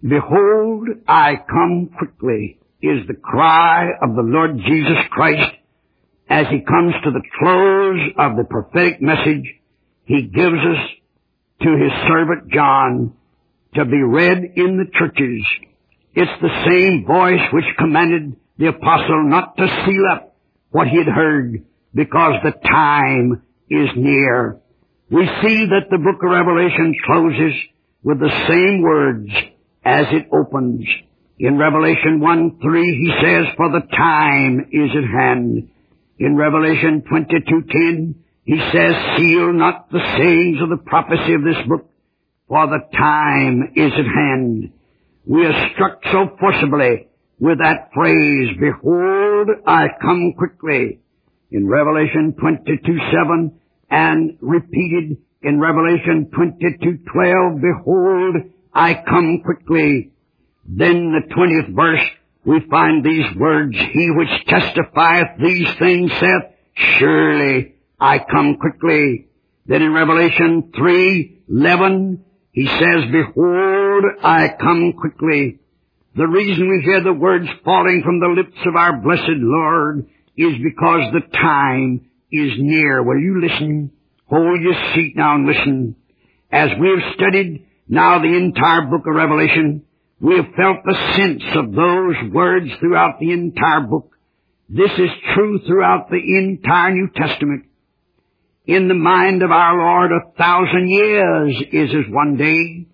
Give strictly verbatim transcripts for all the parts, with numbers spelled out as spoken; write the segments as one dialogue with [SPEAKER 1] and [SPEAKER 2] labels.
[SPEAKER 1] Behold, I come quickly, is the cry of the Lord Jesus Christ as He comes to the close of the prophetic message He gives us to His servant John to be read in the churches. It's the same voice which commanded the apostle not to seal up what he had heard, because the time is near. We see that the book of Revelation closes with the same words as it opens. In Revelation one three he says, for the time is at hand. In Revelation twenty-two ten he says, seal not the sayings of the prophecy of this book, for the time is at hand. We are struck so forcibly with that phrase, behold, I come quickly, in Revelation twenty-two seven, and repeated in Revelation twenty-two twelve, behold, I come quickly. Then the twentieth verse, we find these words, he which testifieth these things saith, surely I come quickly. Then in Revelation three eleven, he says, behold, I come quickly. The reason we hear the words falling from the lips of our blessed Lord is because the time is near. Will you listen? Hold your seat now and listen. As we have studied now the entire book of Revelation, we have felt the sense of those words throughout the entire book. This is true throughout the entire New Testament. In the mind of our Lord, a thousand years is as one day.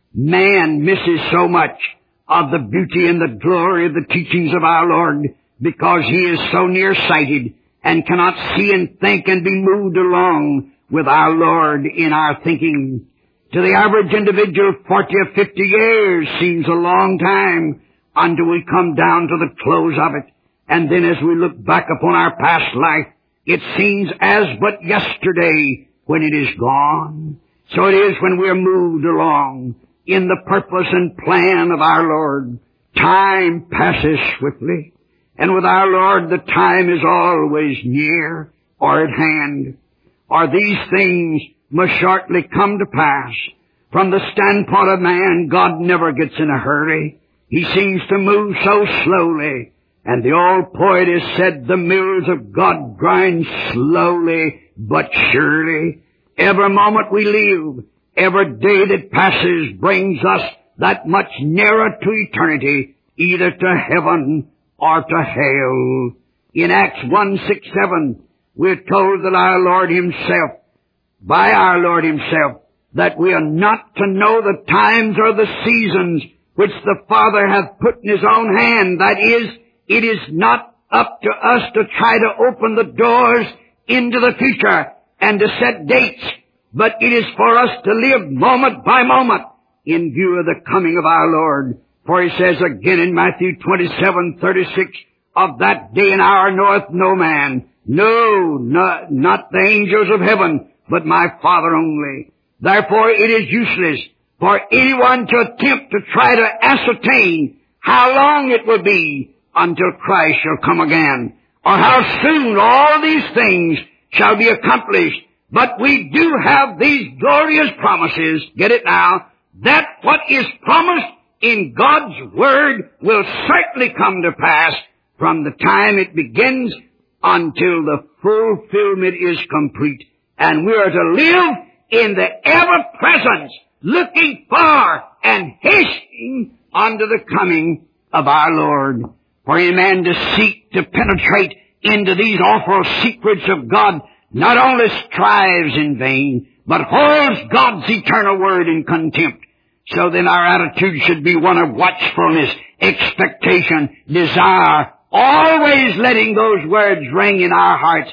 [SPEAKER 1] Man misses so much of the beauty and the glory of the teachings of our Lord because he is so nearsighted and cannot see and think and be moved along with our Lord in our thinking. To the average individual, forty or fifty years seems a long time until we come down to the close of it. And then as we look back upon our past life, it seems as but yesterday when it is gone. So it is when we are moved along in the purpose and plan of our Lord. Time passes swiftly, and with our Lord the time is always near or at hand. Or these things must shortly come to pass. From the standpoint of man, God never gets in a hurry. He seems to move so slowly. And the old poet has said, the mills of God grind slowly but surely. Every moment we live, every day that passes brings us that much nearer to eternity, either to heaven or to hell. In Acts one six seven, we're told that our Lord Himself, by our Lord Himself, that we are not to know the times or the seasons which the Father hath put in His own hand. That is, it is not up to us to try to open the doors into the future and to set dates, but it is for us to live moment by moment in view of the coming of our Lord. For He says again in Matthew twenty-seven thirty-six, of that day and hour knoweth no man, no, no, not the angels of heaven, but my Father only. Therefore it is useless for anyone to attempt to try to ascertain how long it will be until Christ shall come again, or how soon all these things shall be accomplished. But we do have these glorious promises, get it now, that what is promised in God's Word will certainly come to pass from the time it begins until the fulfillment is complete. And we are to live in the ever-presence, looking for and hastening unto the coming of our Lord. For any man to seek to penetrate into these awful secrets of God not only strives in vain, but holds God's eternal word in contempt. So then our attitude should be one of watchfulness, expectation, desire, always letting those words ring in our hearts.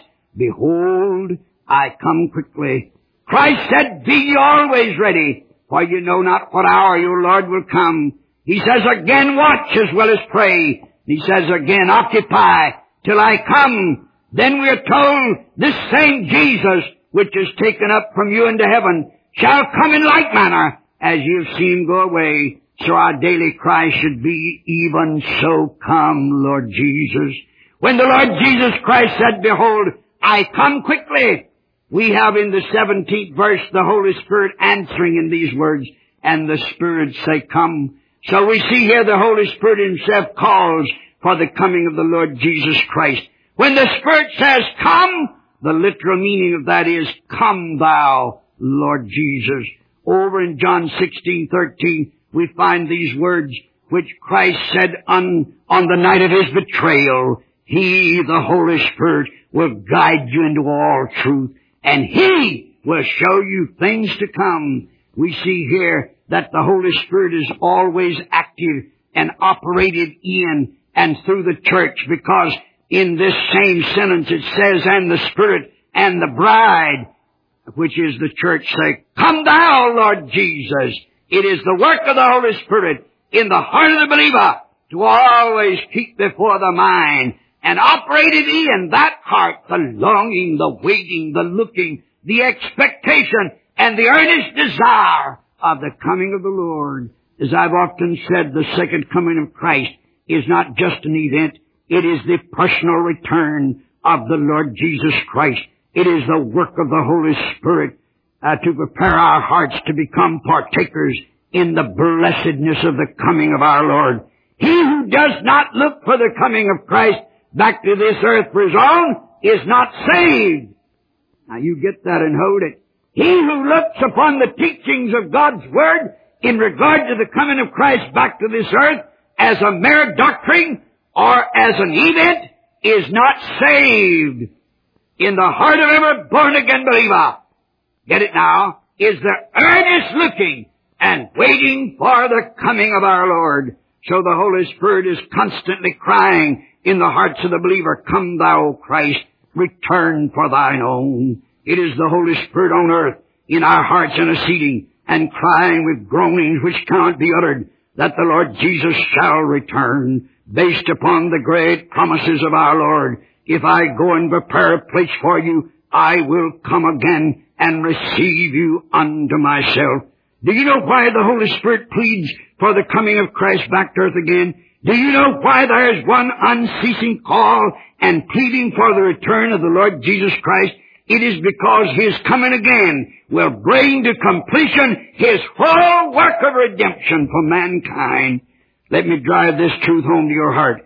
[SPEAKER 1] Behold, I come quickly. Christ said, be ye always ready, for you know not what hour your Lord will come. He says again, watch as well as pray. He says again, occupy till I come. Then we are told, this same Jesus, which is taken up from you into heaven, shall come in like manner as you have seen him go away. So our daily cry should be, even so come, Lord Jesus. When the Lord Jesus Christ said, behold, I come quickly, we have in the seventeenth verse the Holy Spirit answering in these words, and the Spirit say, come. So we see here the Holy Spirit himself calls for the coming of the Lord Jesus Christ. When the Spirit says, come, the literal meaning of that is, come thou, Lord Jesus. Over in John sixteen thirteen, we find these words which Christ said on, on the night of his betrayal. He, the Holy Spirit, will guide you into all truth, and He will show you things to come. We see here that the Holy Spirit is always active and operated in and through the church, because in this same sentence it says, and the Spirit and the bride, which is the church, say, come thou, Lord Jesus. It is the work of the Holy Spirit in the heart of the believer to always keep before the mind and operated in that heart the longing, the waiting, the looking, the expectation, and the earnest desire of the coming of the Lord. As I've often said, the second coming of Christ is not just an event. It is the personal return of the Lord Jesus Christ. It is the work of the Holy Spirit uh, to prepare our hearts to become partakers in the blessedness of the coming of our Lord. He who does not look for the coming of Christ back to this earth for his own is not saved. Now you get that and hold it. He who looks upon the teachings of God's Word in regard to the coming of Christ back to this earth as a mere doctrine or as an event is not saved. In the heart of every born-again believer, get it now, is the earnest looking and waiting for the coming of our Lord. So the Holy Spirit is constantly crying in the hearts of the believer, come thou, Christ, return for thine own. It is the Holy Spirit on earth in our hearts interceding and crying with groanings which cannot be uttered that the Lord Jesus shall return, based upon the great promises of our Lord. If I go and prepare a place for you, I will come again and receive you unto myself. Do you know why the Holy Spirit pleads for the coming of Christ back to earth again? Do you know why there is one unceasing call and pleading for the return of the Lord Jesus Christ? It is because His coming again will bring to completion His whole work of redemption for mankind. Let me drive this truth home to your heart.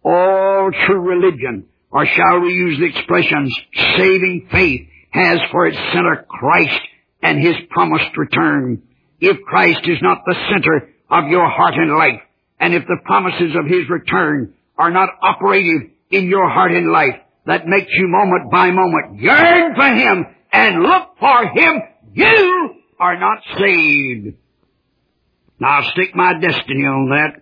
[SPEAKER 1] All true religion, or shall we use the expressions, saving faith, has for its center Christ and His promised return. If Christ is not the center of your heart and life, and if the promises of His return are not operative in your heart and life, that makes you moment by moment yearn for Him and look for Him, you are not saved. Now I'll stake my destiny on that.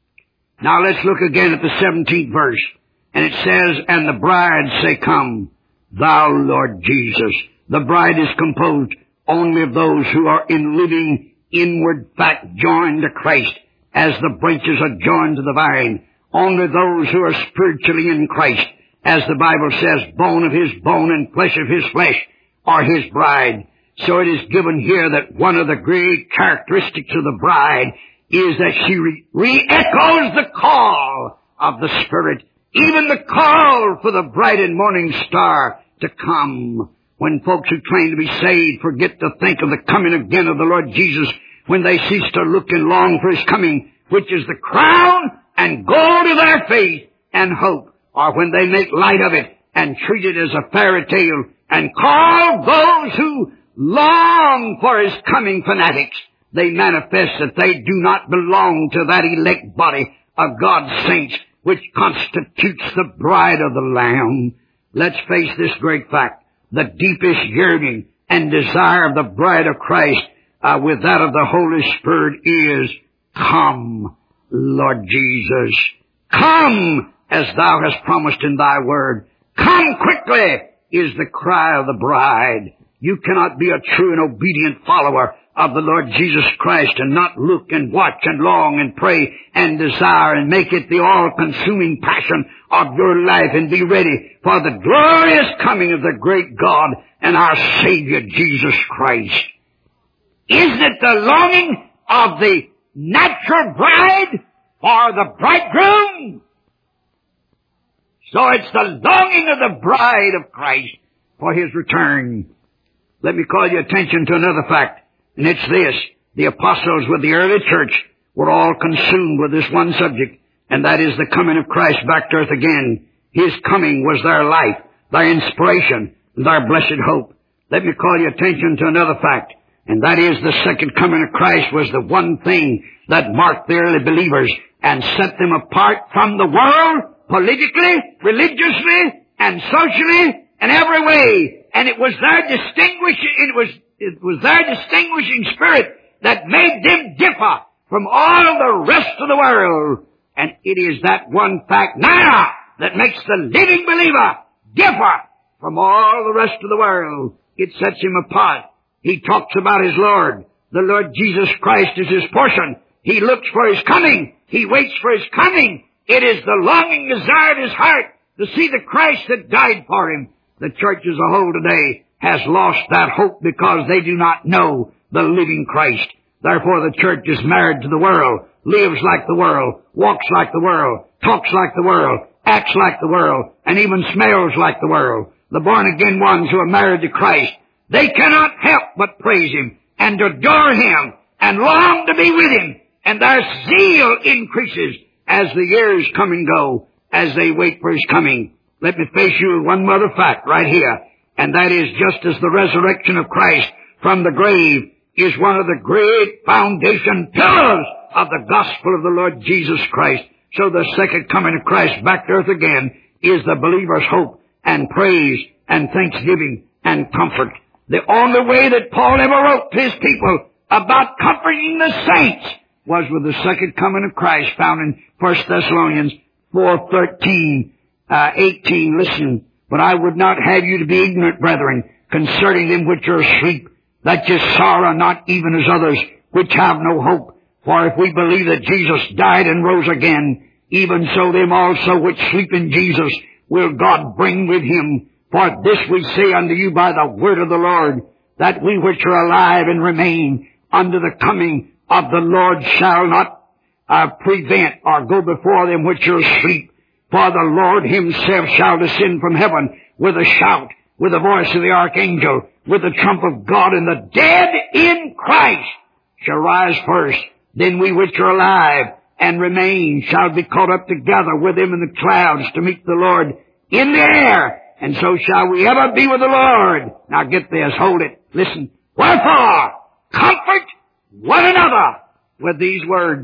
[SPEAKER 1] Now let's look again at the seventeenth verse. And it says, and the bride say, come, thou Lord Jesus. The bride is composed only of those who are in living inward fact joined to Christ, as the branches are joined to the vine. Only those who are spiritually in Christ, as the Bible says, bone of His bone and flesh of His flesh, are His bride. So it is given here that one of the great characteristics of the bride is that she re- re-echoes the call of the Spirit, even the call for the bright and morning star to come. When folks who claim to be saved forget to think of the coming again of the Lord Jesus, when they cease to look and long for His coming, which is the crown and goal to their faith and hope, or when they make light of it and treat it as a fairy tale and call those who long for His coming fanatics, they manifest that they do not belong to that elect body of God's saints which constitutes the bride of the Lamb. Let's face this great fact. The deepest yearning and desire of the bride of Christ uh, with that of the Holy Spirit is, come, Lord Jesus. Come, as thou hast promised in thy word. Come quickly is the cry of the bride. You cannot be a true and obedient follower of the Lord Jesus Christ and not look and watch and long and pray and desire and make it the all-consuming passion of your life and be ready for the glorious coming of the great God and our Savior Jesus Christ. Isn't it the longing of the natural bride for the bridegroom? So it's the longing of the bride of Christ for His return. Let me call your attention to another fact, and it's this. The apostles with the early church were all consumed with this one subject, and that is the coming of Christ back to earth again. His coming was their life, their inspiration, and their blessed hope. Let me call your attention to another fact, and that is the second coming of Christ was the one thing that marked the early believers and set them apart from the world, politically, religiously, and socially, and every way. And it was their distinguishing, it was, it was their distinguishing spirit that made them differ from all the rest of the world. And it is that one fact now that makes the living believer differ from all the rest of the world. It sets him apart. He talks about his Lord. The Lord Jesus Christ is his portion. He looks for his coming. He waits for his coming. It is the longing desire of his heart to see the Christ that died for him. The church as a whole today has lost that hope because they do not know the living Christ. Therefore the church is married to the world, lives like the world, walks like the world, talks like the world, acts like the world, and even smells like the world. The born-again ones who are married to Christ, they cannot help but praise him and adore him and long to be with him. And their zeal increases as the years come and go, as they wait for his coming. Let me face you with one other fact right here, and that is just as the resurrection of Christ from the grave is one of the great foundation pillars of the gospel of the Lord Jesus Christ, so the second coming of Christ back to earth again is the believer's hope and praise and thanksgiving and comfort. The only way that Paul ever wrote to his people about comforting the saints was with the second coming of Christ, found in First Thessalonians four thirteen, uh, eighteen. Listen, but I would not have you to be ignorant, brethren, concerning them which are asleep, that ye sorrow not even as others which have no hope. For if we believe that Jesus died and rose again, even so them also which sleep in Jesus will God bring with him. For this we say unto you by the word of the Lord, that we which are alive and remain unto the coming of the Lord shall not uh, prevent or go before them which are asleep. For the Lord himself shall descend from heaven with a shout, with the voice of the archangel, with the trump of God, and the dead in Christ shall rise first. Then we which are alive and remain shall be caught up together with him in the clouds to meet the Lord in the air. And so shall we ever be with the Lord. Now get this, hold it, listen. Wherefore, comfort one another with these words.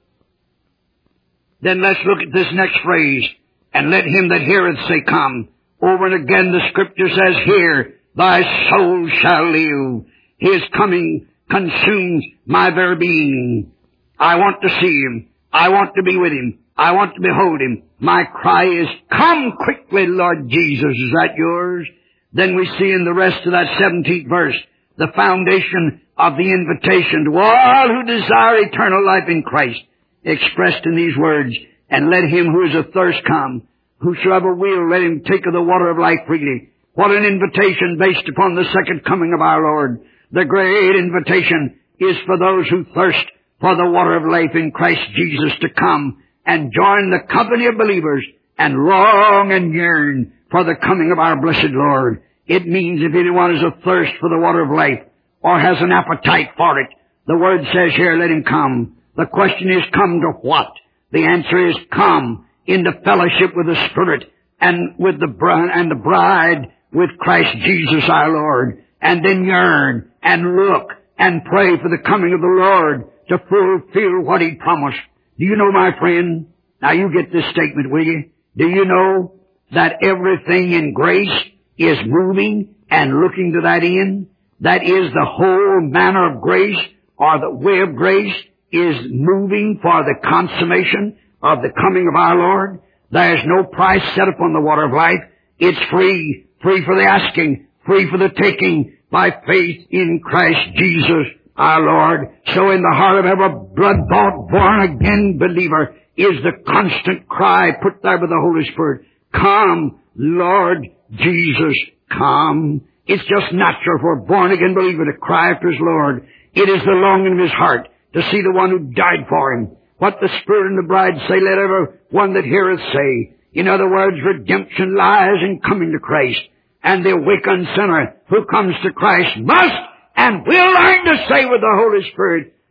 [SPEAKER 1] Then let's look at this next phrase. And let him that heareth say, come. Over and again the scripture says here, thy soul shall live. His coming consumes my very being. I want to see him. I want to be with him. I want to behold him. My cry is, come quickly, Lord Jesus. Is that yours? Then we see in the rest of that seventeenth verse the foundation of the invitation to all who desire eternal life in Christ, expressed in these words, and let him who is athirst come. Whosoever will, let him take of the water of life freely. What an invitation based upon the second coming of our Lord. The great invitation is for those who thirst for the water of life in Christ Jesus to come and join the company of believers and long and yearn for the coming of our blessed Lord. It means if anyone is athirst for the water of life or has an appetite for it, the word says here, let him come. The question is, come to what? The answer is, come into fellowship with the Spirit and with the bride and the bride with Christ Jesus our Lord, and then yearn and look and pray for the coming of the Lord to fulfill what he promised. Do you know, my friend? Now you get this statement, will you? Do you know that everything in grace is moving and looking to that end? That is, the whole manner of grace, or the way of grace, is moving for the consummation of the coming of our Lord. There is no price set upon the water of life. It's free, free for the asking, free for the taking, by faith in Christ Jesus our Lord. So in the heart of every blood-bought, born-again believer is the constant cry put there by the Holy Spirit, come, Lord Jesus, come. It's just natural for a born-again believer to cry after his Lord. It is the longing of his heart to see the one who died for him. What the Spirit and the bride say, let every one that heareth say. In other words, redemption lies in coming to Christ. And the awakened sinner who comes to Christ must and will learn to say with the Holy Spirit,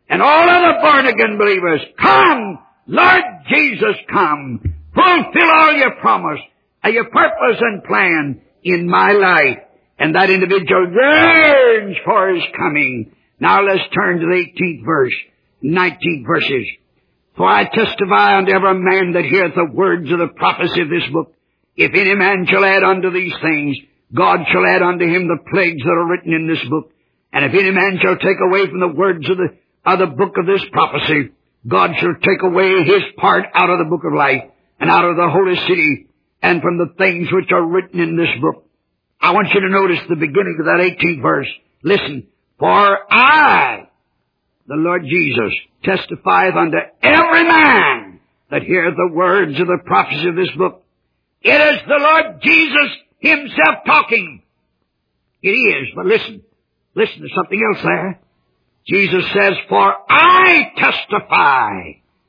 [SPEAKER 1] and all other born-again believers, come, Lord Jesus, come. Fulfill all your promise, and your purpose and plan in my life. And that individual yearns for his coming. Now let's turn to the eighteenth verse, nineteenth verses. For I testify unto every man that heareth the words of the prophecy of this book, if any man shall add unto these things, God shall add unto him the plagues that are written in this book. And if any man shall take away from the words of the, of the book of this prophecy, God shall take away his part out of the book of life, and out of the holy city, and from the things which are written in this book. I want you to notice the beginning of that eighteenth verse. Listen. For I, the Lord Jesus, testifieth unto every man that heareth the words of the prophecy of this book. It is the Lord Jesus himself talking. It is, but listen. Listen to something else there. Jesus says, for I testify.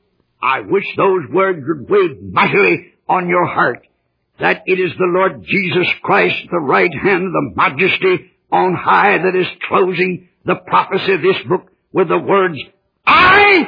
[SPEAKER 1] I wish those words would weigh mightily on your heart, that it is the Lord Jesus Christ, the right hand of the majesty on high, that is closing the prophecy of this book with the words, I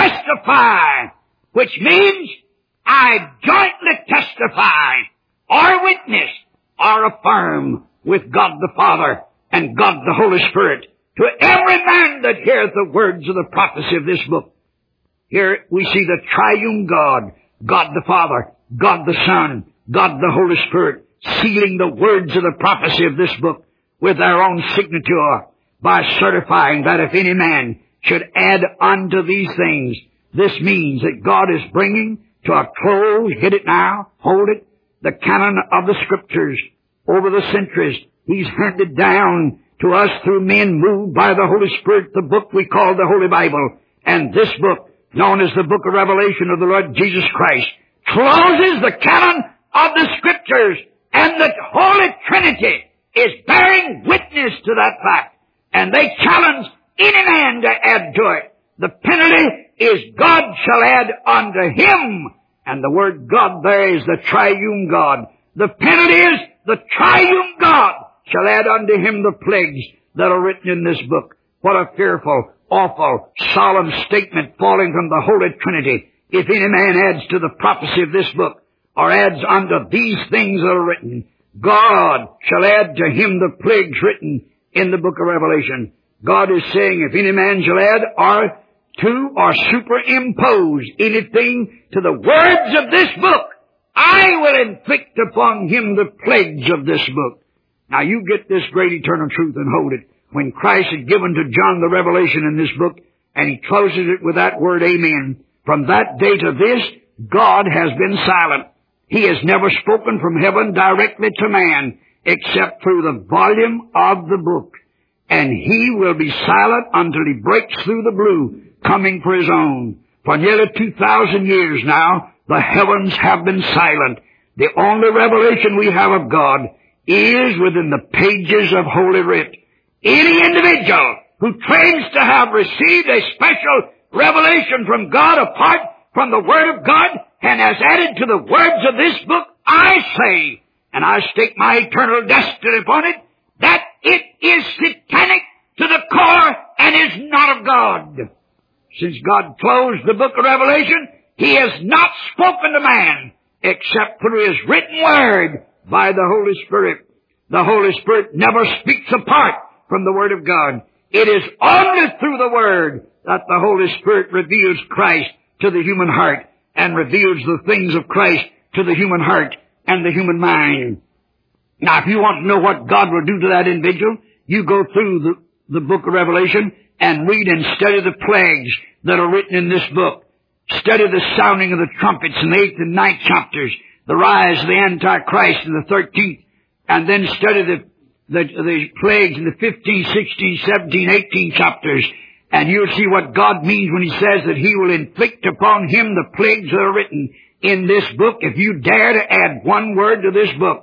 [SPEAKER 1] testify, which means I jointly testify, or witness, or affirm with God the Father and God the Holy Spirit to every man that heareth the words of the prophecy of this book. Here we see the triune God, God the Father, God the Son, God the Holy Spirit, sealing the words of the prophecy of this book with their own signature by certifying that if any man should add unto these things, this means that God is bringing to a close, hit it now, hold it, the canon of the Scriptures over the centuries. He's handed down to us through men moved by the Holy Spirit, the book we call the Holy Bible. And this book, known as the book of Revelation of the Lord Jesus Christ, closes the canon of the Scriptures, and the Holy Trinity is bearing witness to that fact. And they challenge any man to add to it. The penalty is God shall add unto him. And the word God there is the triune God. The penalty is the triune God shall add unto him the plagues that are written in this book. What a fearful, awful, solemn statement falling from the Holy Trinity. If any man adds to the prophecy of this book, or adds unto these things that are written, God shall add to him the plagues written in the book of Revelation. God is saying, if any man shall add or to or superimpose anything to the words of this book, I will inflict upon him the plagues of this book. Now you get this great eternal truth and hold it. When Christ had given to John the revelation in this book, and he closes it with that word, amen, from that day to this, God has been silent. He has never spoken from heaven directly to man, except through the volume of the book. And he will be silent until he breaks through the blue, coming for his own. For nearly two thousand years now, the heavens have been silent. The only revelation we have of God is within the pages of Holy Writ. Any individual who claims to have received a special revelation from God apart from the Word of God and has added to the words of this book, I say, and I stake my eternal destiny upon it, that it is satanic to the core and is not of God. Since God closed the book of Revelation, he has not spoken to man except through his written word by the Holy Spirit. The Holy Spirit never speaks apart from the Word of God. It is only through the Word that the Holy Spirit reveals Christ to the human heart and reveals the things of Christ to the human heart and the human mind. Now, if you want to know what God will do to that individual, you go through the, the book of Revelation and read and study the plagues that are written in this book. Study the sounding of the trumpets in the eighth and ninth chapters, the rise of the Antichrist in the thirteenth, and then study the, the, the plagues in the fifteenth, sixteenth, seventeenth, eighteenth chapters. And you'll see what God means when he says that he will inflict upon him the plagues that are written in this book. If you dare to add one word to this book,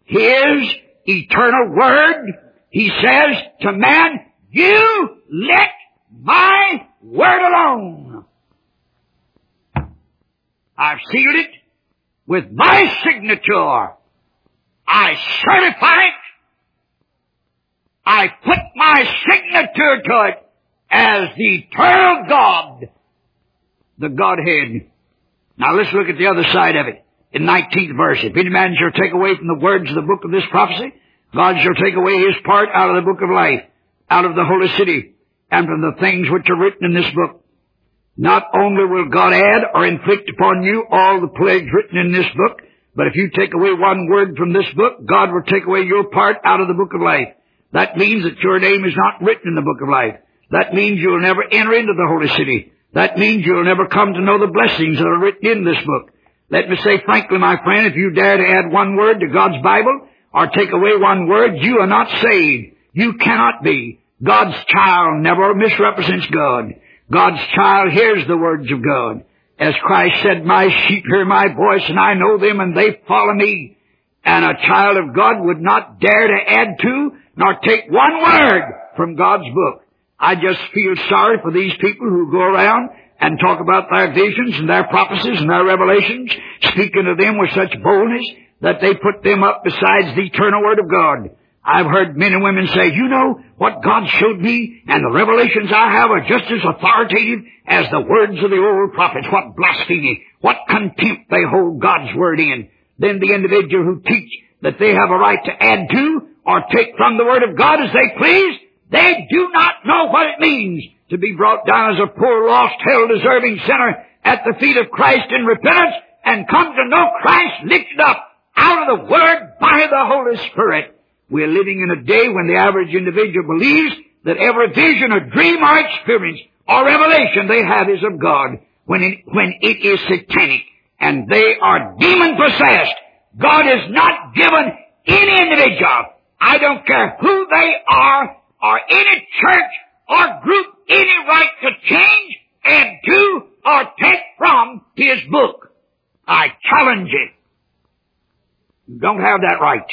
[SPEAKER 1] his eternal word, he says to man, you let my word alone. I've sealed it with my signature. I certify it. I put my signature to it. as the eternal God, the Godhead. Now let's look at the other side of it. In nineteenth verse, if any man shall take away from the words of the book of this prophecy, God shall take away his part out of the book of life, out of the holy city, and from the things which are written in this book. Not only will God add or inflict upon you all the plagues written in this book, but if you take away one word from this book, God will take away your part out of the book of life. That means that your name is not written in the book of life. That means you'll never enter into the holy city. That means you'll never come to know the blessings that are written in this book. Let me say frankly, my friend, if you dare to add one word to God's Bible or take away one word, you are not saved. You cannot be. God's child never misrepresents God. God's child hears the words of God. As Christ said, my sheep hear my voice, and I know them, and they follow me. And a child of God would not dare to add to nor take one word from God's book. I just feel sorry for these people who go around and talk about their visions and their prophecies and their revelations, speaking to them with such boldness that they put them up besides the eternal Word of God. I've heard men and women say, you know, what God showed me and the revelations I have are just as authoritative as the words of the old prophets. What blasphemy, what contempt they hold God's Word in. Then the individual who teach that they have a right to add to or take from the Word of God as they please, they do not know what it means to be brought down as a poor, lost, hell-deserving sinner at the feet of Christ in repentance and come to know Christ lifted up out of the Word by the Holy Spirit. We're living in a day when the average individual believes that every vision or dream or experience or revelation they have is of God, when it, when it is satanic and they are demon-possessed. God has not given any individual, I don't care who they are, or any church or group, any right to change, add to, or take from His book. I challenge it. You don't have that right.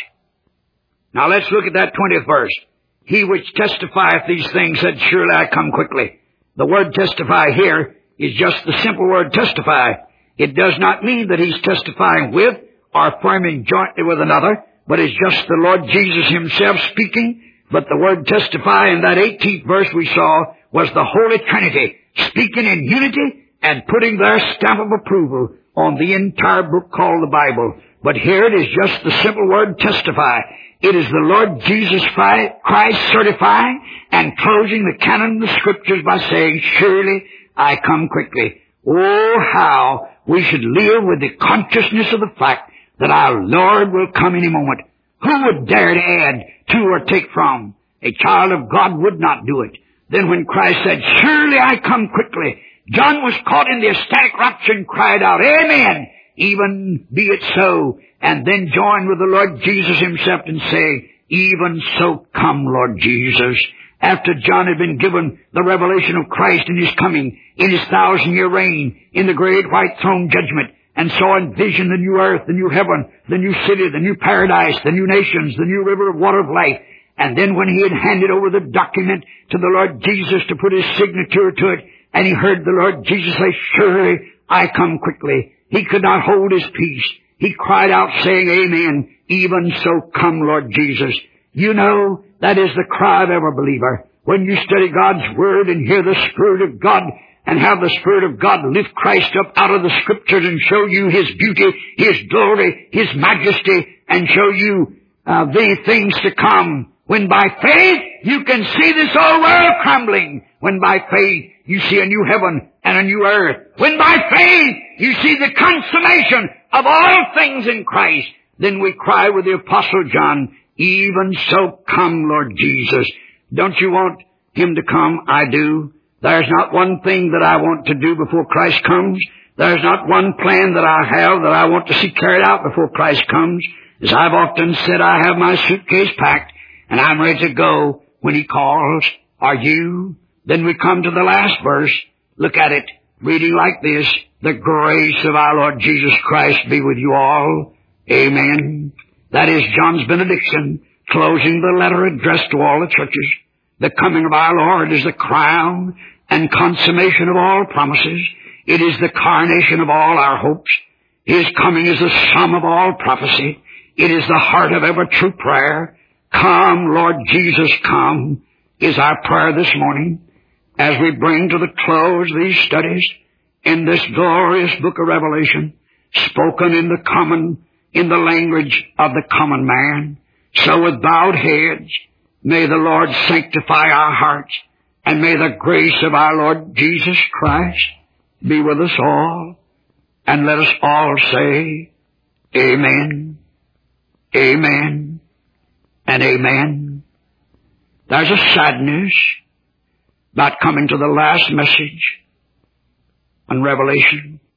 [SPEAKER 1] Now let's look at that twentieth verse. He which testifieth these things said, surely I come quickly. The word testify here is just the simple word testify. It does not mean that he's testifying with or affirming jointly with another, but it's just the Lord Jesus Himself speaking. But the word testify in that eighteenth verse we saw was the Holy Trinity speaking in unity and putting their stamp of approval on the entire book called the Bible. But here it is just the simple word testify. It is the Lord Jesus Christ certifying and closing the canon of the Scriptures by saying, surely I come quickly. Oh, how we should live with the consciousness of the fact that our Lord will come any moment. Who would dare to add to or take from? A child of God would not do it. Then when Christ said, surely I come quickly, John was caught in the ecstatic rapture and cried out, amen, even be it so, and then joined with the Lord Jesus Himself and say, even so come, Lord Jesus. After John had been given the revelation of Christ in His coming, in His thousand-year reign, in the great white throne judgment, and saw in vision the new earth, the new heaven, the new city, the new paradise, the new nations, the new river of water of life. And then when he had handed over the document to the Lord Jesus to put His signature to it, and he heard the Lord Jesus say, surely I come quickly, he could not hold his peace. He cried out saying, amen, even so come, Lord Jesus. You know, that is the cry of every believer. When you study God's Word and hear the Spirit of God and have the Spirit of God lift Christ up out of the Scriptures and show you His beauty, His glory, His majesty, and show you uh, the things to come. When by faith you can see this old world crumbling. When by faith you see a new heaven and a new earth. When by faith you see the consummation of all things in Christ. Then we cry with the Apostle John, even so come, Lord Jesus. Don't you want Him to come? I do. There's not one thing that I want to do before Christ comes. There's not one plan that I have that I want to see carried out before Christ comes. As I've often said, I have my suitcase packed and I'm ready to go when He calls. Are you? Then we come to the last verse. Look at it, reading like this. The grace of our Lord Jesus Christ be with you all. Amen. That is John's benediction, closing the letter addressed to all the churches. The coming of our Lord is the crown and consummation of all promises. It is the carnation of all our hopes. His coming is the sum of all prophecy. It is the heart of every true prayer. Come, Lord Jesus, come, is our prayer this morning. as we bring to the close these studies in this glorious book of Revelation, spoken in the common, in the language of the common man. So with bowed heads, may the Lord sanctify our hearts, and may the grace of our Lord Jesus Christ be with us all. And let us all say, Amen, Amen, and Amen. There's a sadness about coming to the last message on Revelation.